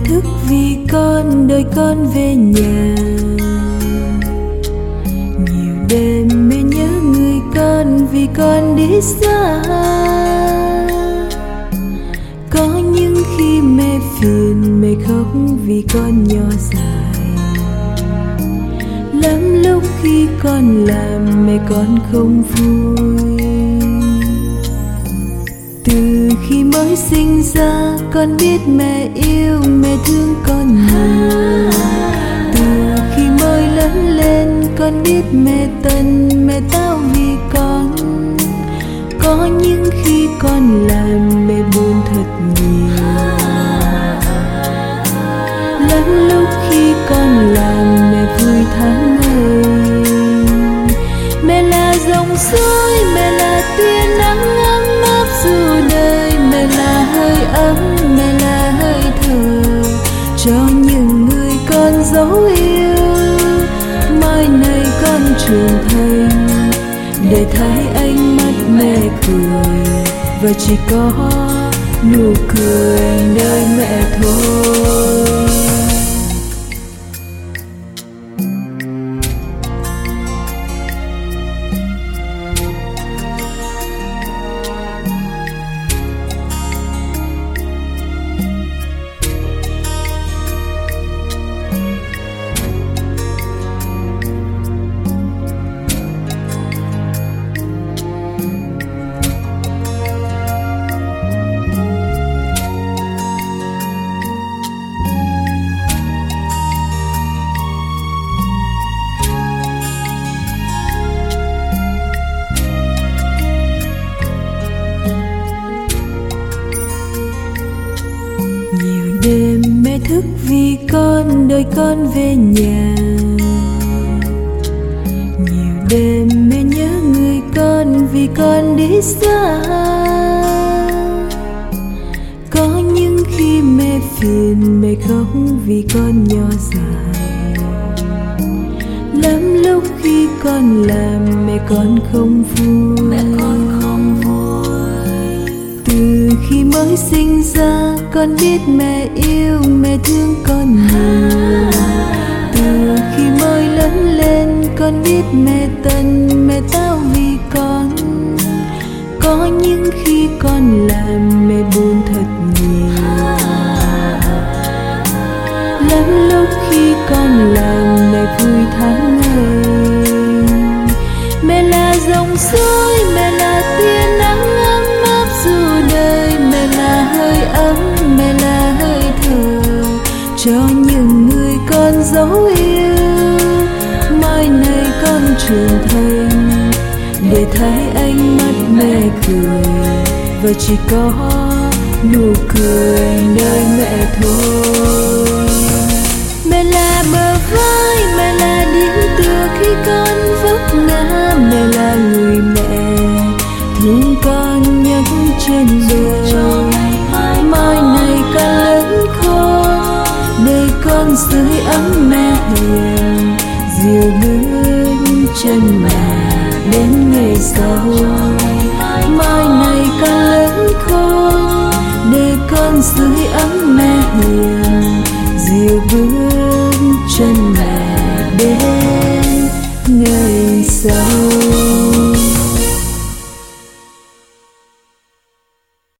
thức vì con đợi con về nhà. Nhiều đêm mẹ nhớ người con vì con đi xa. Có những khi mẹ phiền mẹ khóc vì con nhỏ dài. Lắm lúc khi con làm mẹ con không vui. Từ khi mới sinh ra con biết mẹ yêu mẹ thương con nhiều. Từ khi mới lớn lên con biết mẹ tần mẹ tao vì con. Có những khi con làm mẹ buồn thật nhiều. Lắm lúc khi con làm mẹ vui tháng ngày. Mẹ là dòng suối, mẹ là tia nắng ấm áp dù đời. Mẹ là hơi ấm, mẹ là hơi thở cho những người con dấu yêu. Mai này con trưởng thành để thấy ánh mắt mẹ cười, và chỉ có nụ cười nơi mẹ thôi. Đêm mẹ thức vì con đợi con về nhà. Nhiều đêm mẹ nhớ người con vì con đi xa. Có những khi mẹ phiền mẹ khóc vì con nhỏ dài. Lắm lúc khi con làm mẹ con không vui. Từ khi mới sinh ra con biết mẹ yêu mẹ thương con nhiều. Từ khi mới lớn lên con biết mẹ tần mẹ tao vì con. Có những khi con làm mẹ buồn thật nhiều. Lắm lúc khi con làm mẹ vui tháng ngày. Mẹ là dòng suối, mẹ là tia nắng ấm áp dù đời. Mẹ là hơi ấm, mẹ là hơi thở cho những người con dấu yêu. Mai này con trưởng thành để thấy ánh mắt mẹ cười, và chỉ có nụ cười nơi mẹ thôi. Mẹ là bờ vai, mẹ là điểm tựa khi con vấp ngã. Mẹ là người mẹ thương con nhất trên đời. Mai này con lớn khôn để con dưới ấm mẹ hiền, dìu bước chân mẹ đến ngày sau. Mai này con lớn khôn để con dưới ấm mẹ hiền, dìu bước chân mẹ đến ngày sau.